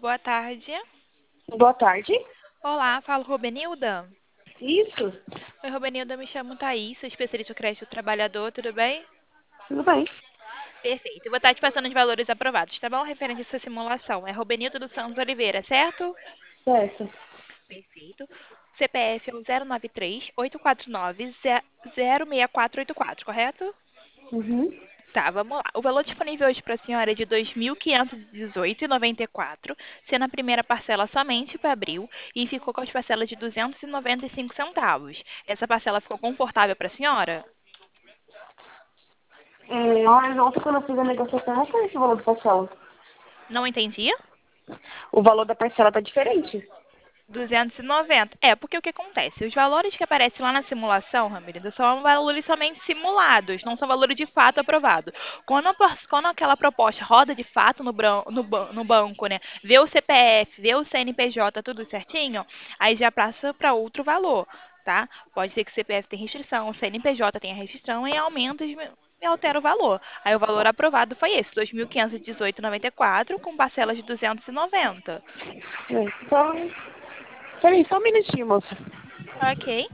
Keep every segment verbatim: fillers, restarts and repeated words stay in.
boa tarde. Boa tarde. Olá, falo Rubenilda. Isso, Oi, Rubenilda, me chamo Thaís, sou especialista em crédito do trabalhador, tudo bem? tudo bem. Perfeito. Eu vou estar te passando os valores aprovados, tá bom? Referente a essa simulação. É Rubenilda dos Santos Oliveira, certo? Certo. Perfeito. C P F é o zero nove três, oito quatro nove, zero seis quatro oito quatro, correto? Uhum. Tá, vamos lá. O valor disponível hoje para a senhora é de dois mil quinhentos e dezoito reais e noventa e quatro centavos, sendo a primeira parcela somente para abril e ficou com as parcelas de duzentos e noventa e cinco centavos. Essa parcela ficou confortável para a senhora? É, mas ontem quando eu fiz a negociação, não foi esse o valor do parcela. Não entendi? O valor da parcela tá diferente. duzentos e noventa. É, porque o que acontece? Os valores que aparecem lá na simulação, Ramirida, são valores somente simulados, não são valores de fato aprovados. Quando, a por- quando aquela proposta roda de fato no, bran- no ban- no banco, né? Vê o C P F, vê o C N P J, tudo certinho, aí já passa para outro valor, tá? Pode ser que o C P F tenha restrição, o C N P J tenha restrição e aumenta e e altera o valor. Aí o valor aprovado foi esse, dois mil quinhentos e dezoito vírgula noventa e quatro, com parcelas de duzentos e noventa. É, só... Peraí, só um minutinho, moça. Ok.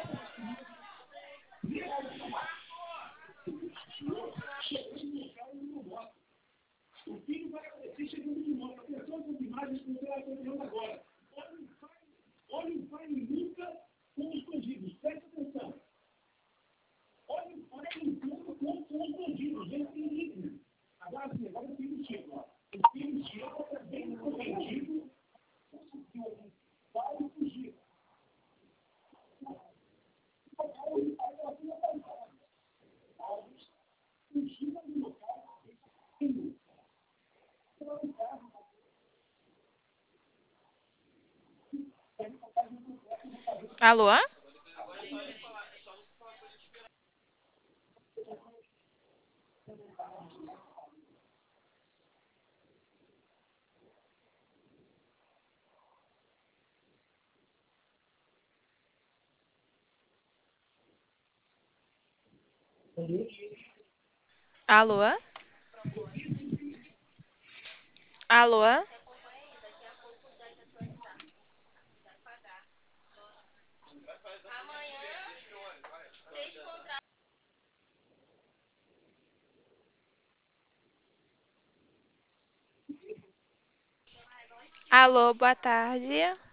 Alô? Alô? Alô? Alô, boa tarde.